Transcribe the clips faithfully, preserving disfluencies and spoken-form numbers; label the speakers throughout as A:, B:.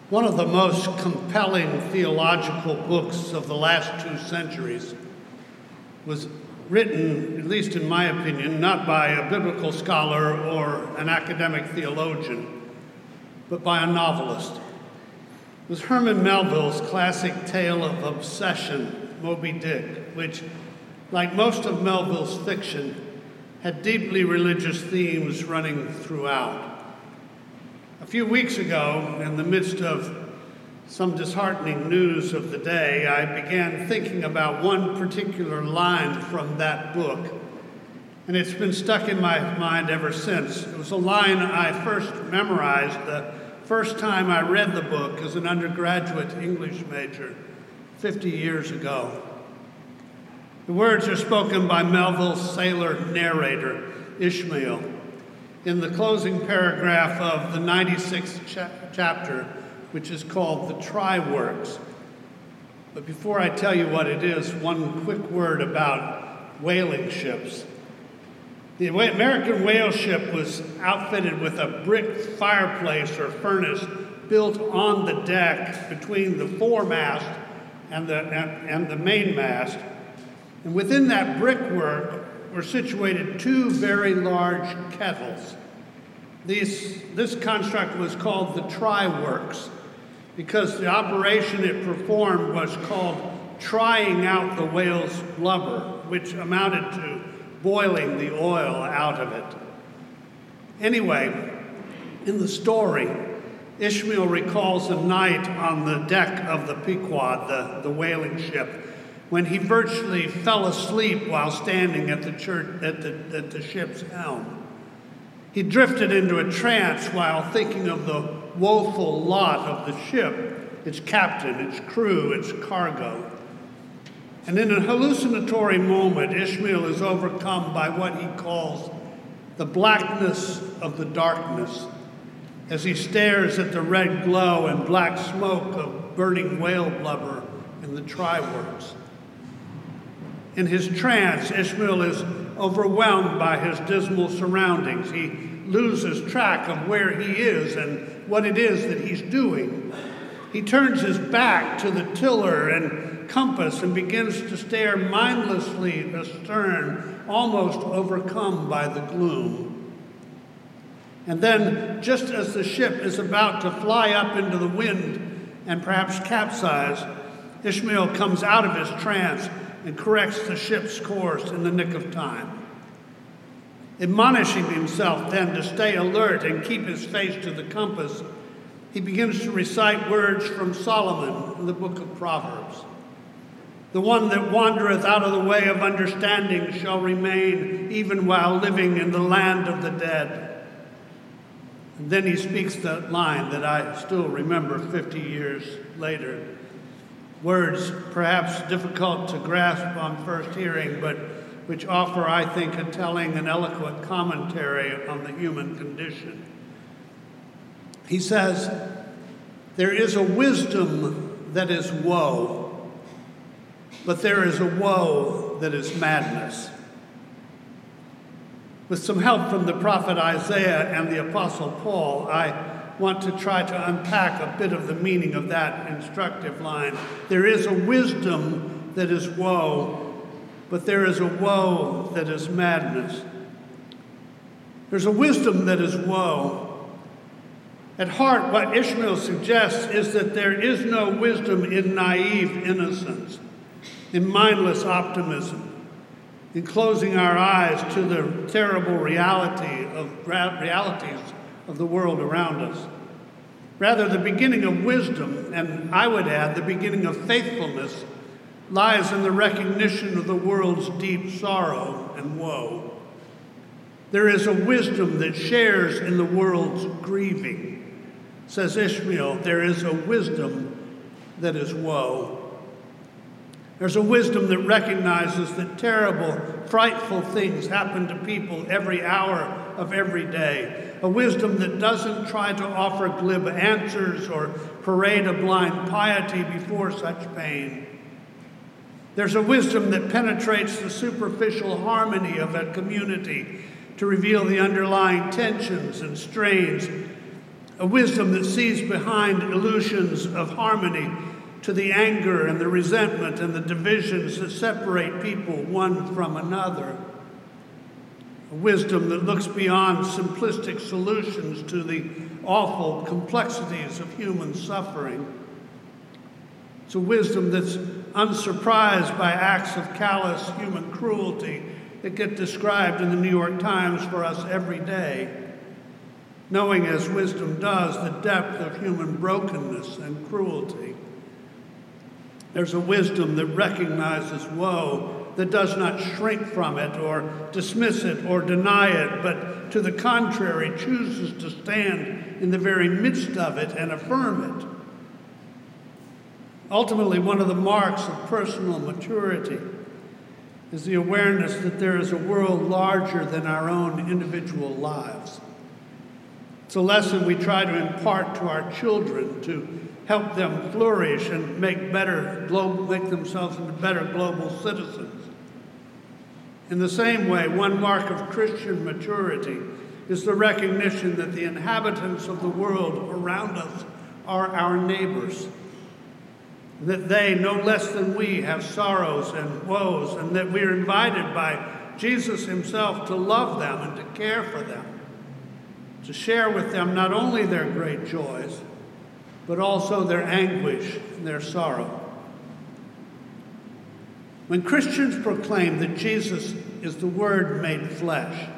A: One of the most compelling theological books of the last two centuries was written, at least in my opinion, not by a biblical scholar or an academic theologian, but by a novelist. It was Herman Melville's classic tale of obsession, Moby Dick, which, like most of Melville's fiction, had deeply religious themes running throughout. A few weeks ago, in the midst of some disheartening news of the day, I began thinking about one particular line from that book, and it's been stuck in my mind ever since. It was a line I first memorized the first time I read the book as an undergraduate English major fifty years ago. The words are spoken by Melville's sailor narrator, Ishmael, in the closing paragraph of the ninety-sixth cha- chapter, which is called The Try-Works. But before I tell you what it is, one quick word about whaling ships. The American whale ship was outfitted with a brick fireplace or furnace built on the deck between the foremast and the, and, and the mainmast. And within that brickwork were situated two very large kettles. These, this construct was called the Try-Works because the operation it performed was called trying out the whale's blubber, which amounted to boiling the oil out of it. Anyway, in the story, Ishmael recalls a night on the deck of the Pequod, the, the whaling ship, when he virtually fell asleep while standing at the, church, at the, at the ship's helm. He drifted into a trance while thinking of the woeful lot of the ship, its captain, its crew, its cargo. And in a hallucinatory moment, Ishmael is overcome by what he calls the blackness of the darkness as he stares at the red glow and black smoke of burning whale blubber in the Try-Works. In his trance, Ishmael is overwhelmed by his dismal surroundings. He loses track of where he is and what it is that he's doing. He turns his back to the tiller and compass and begins to stare mindlessly astern, almost overcome by the gloom. And then, just as the ship is about to fly up into the wind and perhaps capsize, Ishmael comes out of his trance and corrects the ship's course in the nick of time. Admonishing himself then to stay alert and keep his face to the compass, he begins to recite words from Solomon in the book of Proverbs. The one that wandereth out of the way of understanding shall remain even while living in the land of the dead. And then he speaks that line that I still remember fifty years later. Words perhaps difficult to grasp on first hearing, but which offer, I think, a telling and eloquent commentary on the human condition. He says, "There is a wisdom that is woe, but there is a woe that is madness." With some help from the prophet Isaiah and the apostle Paul, I want to try to unpack a bit of the meaning of that instructive line. There is a wisdom that is woe, but there is a woe that is madness. There's a wisdom that is woe. At heart, what Ishmael suggests is that there is no wisdom in naive innocence, in mindless optimism, in closing our eyes to the terrible reality of realities of the world around us. Rather, the beginning of wisdom, and I would add the beginning of faithfulness, lies in the recognition of the world's deep sorrow and woe. There is a wisdom that shares in the world's grieving. Says Ishmael, there is a wisdom that is woe. There's a wisdom that recognizes that terrible, frightful things happen to people every hour of every day. A wisdom that doesn't try to offer glib answers or parade a blind piety before such pain. There's a wisdom that penetrates the superficial harmony of a community to reveal the underlying tensions and strains a wisdom that sees behind illusions of harmony to the anger and the resentment and the divisions that separate people one from another. A wisdom that looks beyond simplistic solutions to the awful complexities of human suffering. It's a wisdom that's unsurprised by acts of callous human cruelty that get described in the New York Times for us every day, knowing as wisdom does the depth of human brokenness and cruelty. There's a wisdom that recognizes woe, that does not shrink from it or dismiss it or deny it, but to the contrary chooses to stand in the very midst of it and affirm it. Ultimately, one of the marks of personal maturity is the awareness that there is a world larger than our own individual lives. It's a lesson we try to impart to our children to help them flourish and make better, make themselves into better global citizens. In the same way, one mark of Christian maturity is the recognition that the inhabitants of the world around us are our neighbors, that they, no less than we, have sorrows and woes, and that we are invited by Jesus himself to love them and to care for them, to share with them not only their great joys, but also their anguish and their sorrow. When Christians proclaim that Jesus is the Word made flesh,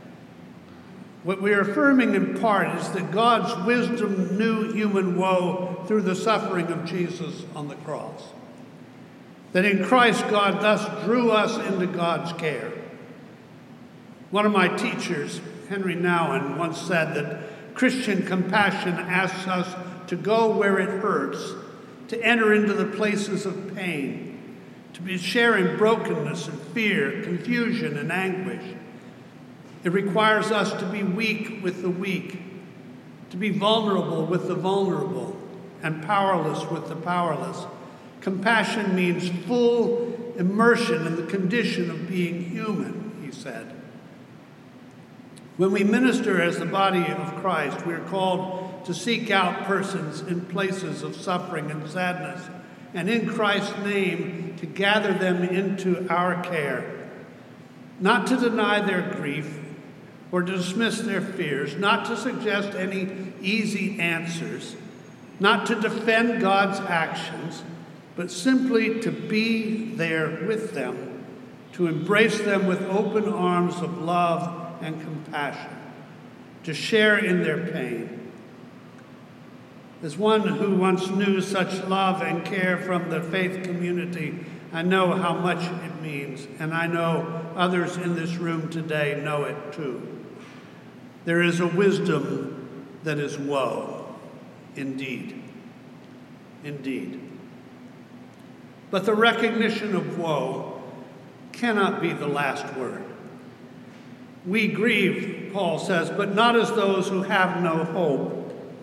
A: what we are affirming in part is that God's wisdom knew human woe through the suffering of Jesus on the cross. That in Christ, God thus drew us into God's care. One of my teachers, Henry Nouwen, once said that Christian compassion asks us to go where it hurts, to enter into the places of pain, to be sharing brokenness and fear, confusion and anguish. It requires us to be weak with the weak, to be vulnerable with the vulnerable, and powerless with the powerless. Compassion means full immersion in the condition of being human, he said. When we minister as the body of Christ, we are called to seek out persons in places of suffering and sadness, and in Christ's name to gather them into our care, not to deny their grief or to dismiss their fears, not to suggest any easy answers, not to defend God's actions, but simply to be there with them, to embrace them with open arms of love and compassion, to share in their pain. As one who once knew such love and care from the faith community, I know how much it means, and I know others in this room today know it too. There is a wisdom that is woe, indeed, indeed. But the recognition of woe cannot be the last word. We grieve, Paul says, but not as those who have no hope.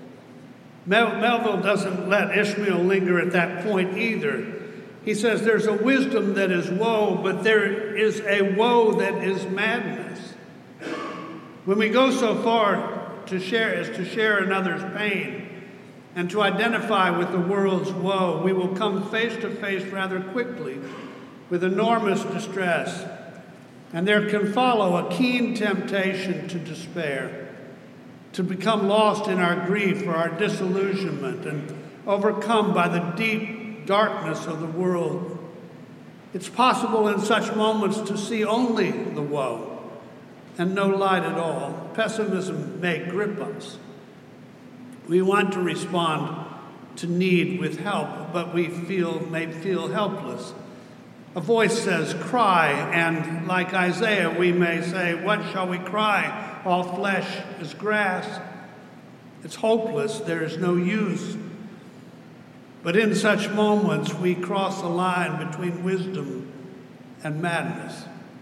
A: Mel- Melville doesn't let Ishmael linger at that point either. He says there's a wisdom that is woe, but there is a woe that is madness. When we go so far to share as to share another's pain and to identify with the world's woe, we will come face to face rather quickly with enormous distress, and there can follow a keen temptation to despair, to become lost in our grief or our disillusionment and overcome by the deep darkness of the world. It's possible in such moments to see only the woe and no light at all. Pessimism may grip us. We want to respond to need with help, but we feel may feel helpless. A voice says, cry, and like Isaiah, we may say, what shall we cry? All flesh is grass. It's hopeless, there is no use. But in such moments, we cross a line between wisdom and madness.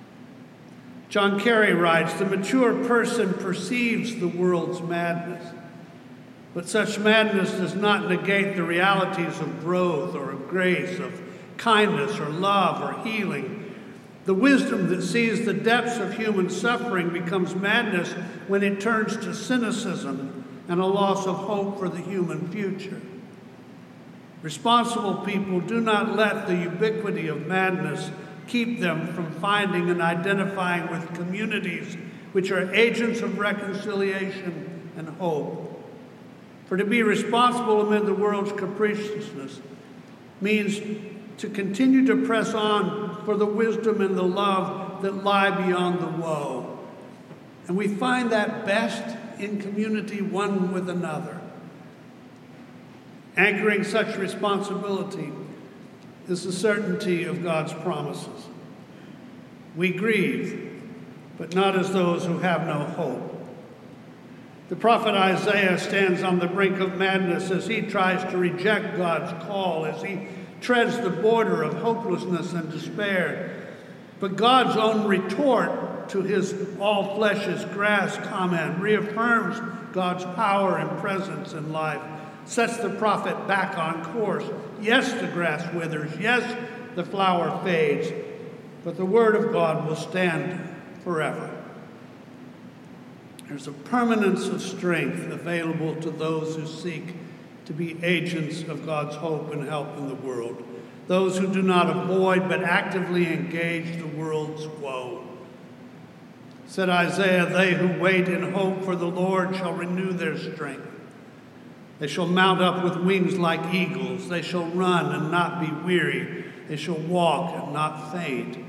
A: John Kerry writes, the mature person perceives the world's madness, but such madness does not negate the realities of growth or of grace, of kindness or love or healing. The wisdom that sees the depths of human suffering becomes madness when it turns to cynicism and a loss of hope for the human future. Responsible people do not let the ubiquity of madness keep them from finding and identifying with communities which are agents of reconciliation and hope. For to be responsible amid the world's capriciousness means to continue to press on for the wisdom and the love that lie beyond the woe. And we find that best in community one with another. Anchoring such responsibility is the certainty of God's promises. We grieve, but not as those who have no hope. The prophet Isaiah stands on the brink of madness as he tries to reject God's call, as he treads the border of hopelessness and despair. But God's own retort to his all flesh is grass comment reaffirms God's power and presence in life, sets the prophet back on course. Yes, the grass withers. Yes, the flower fades. But the word of God will stand forever. There's a permanence of strength available to those who seek to be agents of God's hope and help in the world. Those who do not avoid but actively engage the world's woe. Said Isaiah, they who wait in hope for the Lord shall renew their strength. They shall mount up with wings like eagles. They shall run and not be weary. They shall walk and not faint.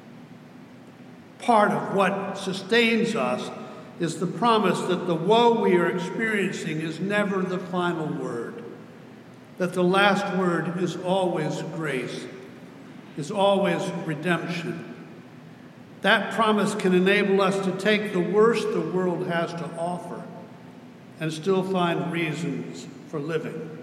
A: Part of what sustains us is the promise that the woe we are experiencing is never the final word, that the last word is always grace, is always redemption. That promise can enable us to take the worst the world has to offer and still find reasons for living.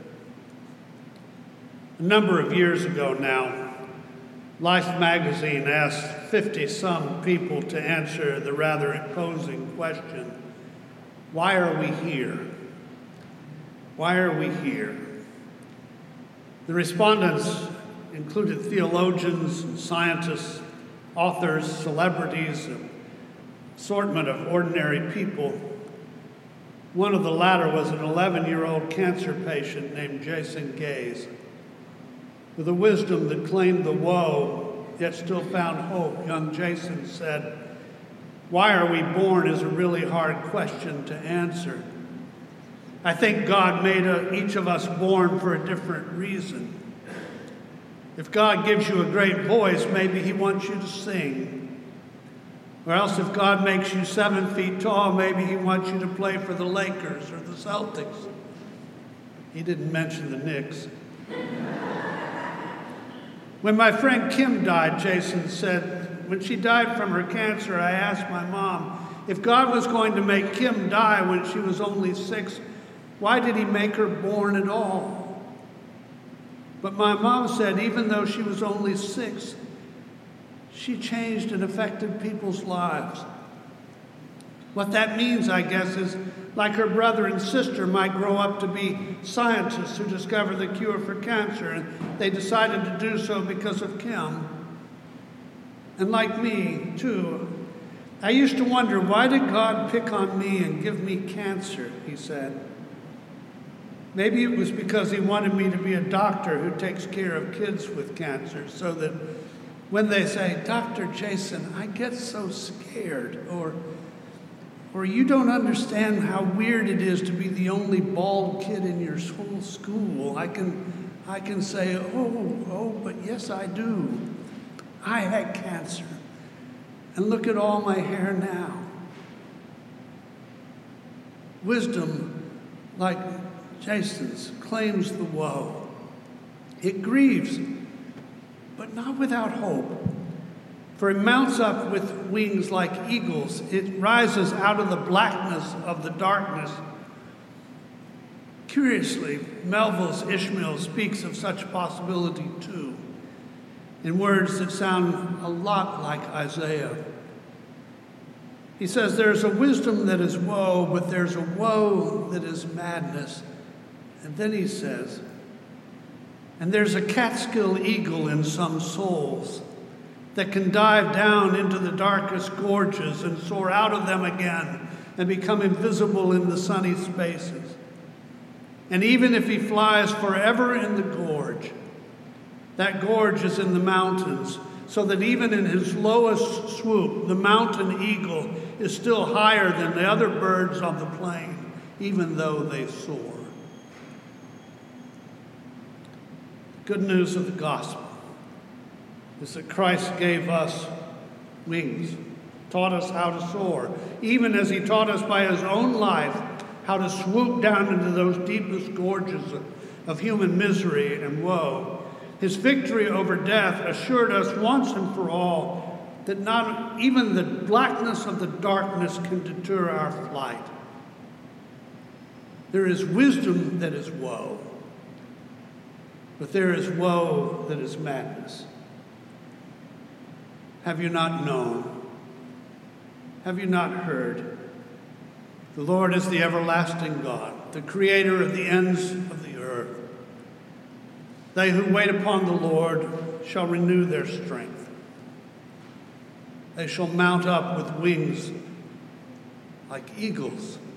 A: A number of years ago now, Life magazine asked fifty-some people to answer the rather imposing question, why are we here? Why are we here? The respondents included theologians, scientists, authors, celebrities, an assortment of ordinary people. One of the latter was an eleven-year-old cancer patient named Jason Gaze. With a wisdom that claimed the woe, yet still found hope, young Jason said, why are we born is a really hard question to answer. I think God made a, each of us born for a different reason. If God gives you a great voice, maybe he wants you to sing. Or else if God makes you seven feet tall, maybe he wants you to play for the Lakers or the Celtics. He didn't mention the Knicks. When my friend Kim died, Jason said, when she died from her cancer, I asked my mom, if God was going to make Kim die when she was only six, why did he make her born at all? But my mom said, even though she was only six, she changed and affected people's lives. What that means, I guess, is like her brother and sister might grow up to be scientists who discover the cure for cancer, and they decided to do so because of Kim. And like me, too, I used to wonder, why did God pick on me and give me cancer, he said. Maybe it was because he wanted me to be a doctor who takes care of kids with cancer, so that when they say, Doctor Jason, I get so scared, or Or you don't understand how weird it is to be the only bald kid in your whole school. I can, I can say, oh, oh, but yes, I do. I had cancer. And look at all my hair now. Wisdom, like Jason's, claims the woe. It grieves, but not without hope. For it mounts up with wings like eagles. It rises out of the blackness of the darkness. Curiously, Melville's Ishmael speaks of such possibility too, in words that sound a lot like Isaiah. He says, there's a wisdom that is woe, but there's a woe that is madness. And then he says, and there's a Catskill eagle in some souls that can dive down into the darkest gorges and soar out of them again and become invisible in the sunny spaces. And even if he flies forever in the gorge, that gorge is in the mountains, so that even in his lowest swoop, the mountain eagle is still higher than the other birds on the plain, even though they soar. The good news of the gospel is that Christ gave us wings, taught us how to soar, even as he taught us by his own life how to swoop down into those deepest gorges of, of human misery and woe. His victory over death assured us once and for all that not even the blackness of the darkness can deter our flight. There is wisdom that is woe, but there is woe that is madness. Have you not known? Have you not heard? The Lord is the everlasting God, the creator of the ends of the earth. They who wait upon the Lord shall renew their strength. They shall mount up with wings like eagles.